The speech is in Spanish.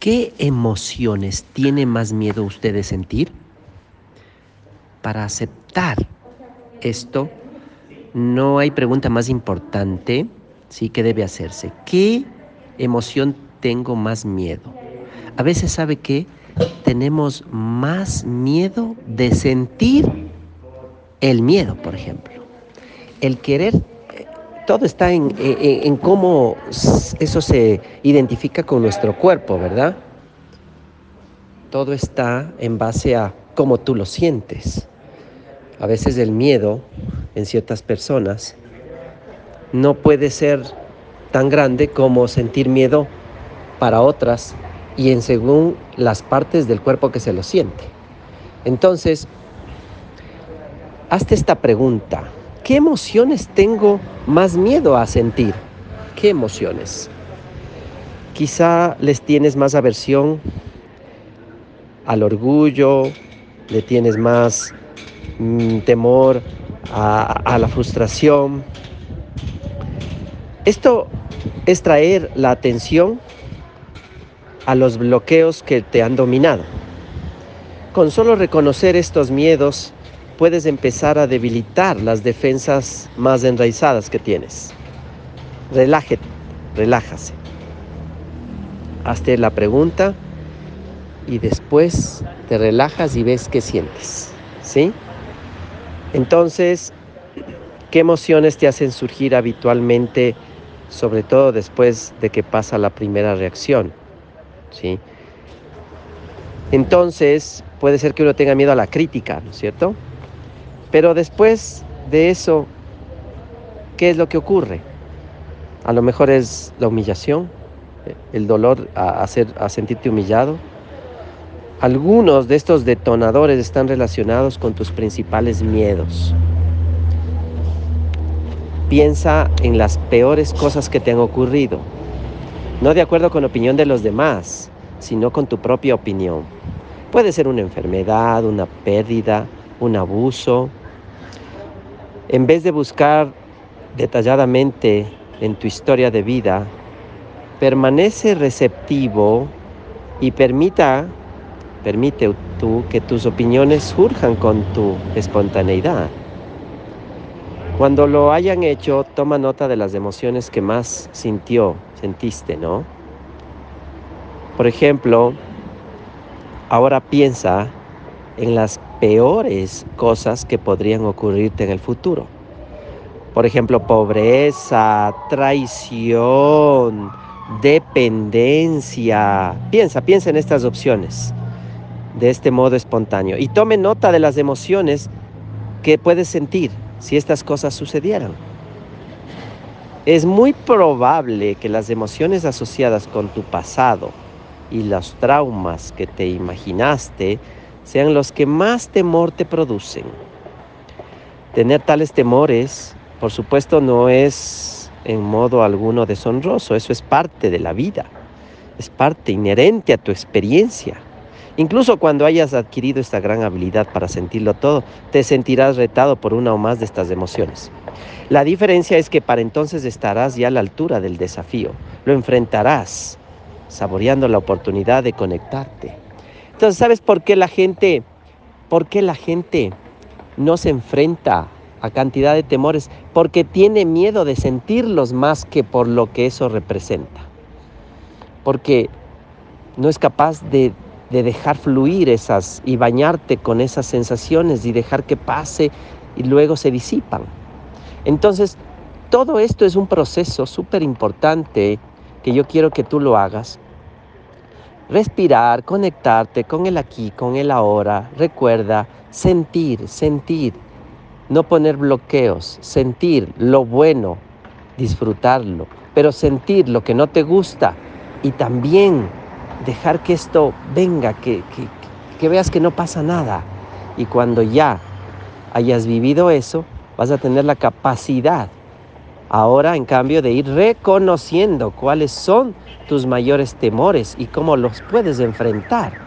¿Qué emociones tiene más miedo usted de sentir? Para aceptar esto, no hay pregunta más importante, sí, que debe hacerse. ¿Qué emoción tengo más miedo? A veces, ¿sabe qué? Tenemos más miedo de sentir el miedo, por ejemplo. El querer, todo está en cómo eso se identifica con nuestro cuerpo, ¿verdad? Todo está en base a cómo tú lo sientes. A veces el miedo en ciertas personas no puede ser tan grande como sentir miedo para otras y en según las partes del cuerpo que se lo siente. Entonces, hazte esta pregunta: ¿qué emociones tengo más miedo a sentir? ¿Qué emociones? Quizá les tienes más aversión al orgullo, le tienes más temor a la frustración. Esto es traer la atención a los bloqueos que te han dominado. Con solo reconocer estos miedos, puedes empezar a debilitar las defensas más enraizadas que tienes. Relájase. Hazte la pregunta y después te relajas y ves qué sientes, ¿sí? Entonces, ¿qué emociones te hacen surgir habitualmente, sobre todo después de que pasa la primera reacción? ¿Sí? Entonces, puede ser que uno tenga miedo a la crítica, ¿no es cierto? Pero después de eso, ¿qué es lo que ocurre? A lo mejor es la humillación, el dolor a sentirte humillado. Algunos de estos detonadores están relacionados con tus principales miedos. Piensa en las peores cosas que te han ocurrido, no de acuerdo con la opinión de los demás, sino con tu propia opinión. Puede ser una enfermedad, una pérdida, un abuso. En vez de buscar detalladamente en tu historia de vida, permanece receptivo y permite tú que tus opiniones surjan con tu espontaneidad. Cuando lo hayan hecho, toma nota de las emociones que más sentiste, ¿no? Por ejemplo, ahora piensa en las peores cosas que podrían ocurrirte en el futuro. Por ejemplo, pobreza, traición, dependencia. Piensa en estas opciones de este modo espontáneo y tome nota de las emociones que puedes sentir si estas cosas sucedieran. Es muy probable que las emociones asociadas con tu pasado y los traumas que te imaginaste sean los que más temor te producen. Tener tales temores, por supuesto, no es en modo alguno deshonroso, eso es parte de la vida, es parte inherente a tu experiencia. Incluso cuando hayas adquirido esta gran habilidad para sentirlo todo, te sentirás retado por una o más de estas emociones. La diferencia es que para entonces estarás ya a la altura del desafío, lo enfrentarás, saboreando la oportunidad de conectarte. Entonces, ¿sabes por qué la gente no se enfrenta a cantidad de temores? Porque tiene miedo de sentirlos más que por lo que eso representa. Porque no es capaz de dejar fluir esas y bañarte con esas sensaciones y dejar que pase y luego se disipan. Entonces, todo esto es un proceso súper importante que yo quiero que tú lo hagas. Respirar, conectarte con el aquí, con el ahora. Recuerda, sentir, no poner bloqueos, sentir lo bueno, disfrutarlo, pero sentir lo que no te gusta y también dejar que esto venga, que veas que no pasa nada. Y cuando ya hayas vivido eso, vas a tener la capacidad ahora, en cambio, de ir reconociendo cuáles son tus mayores temores y cómo los puedes enfrentar.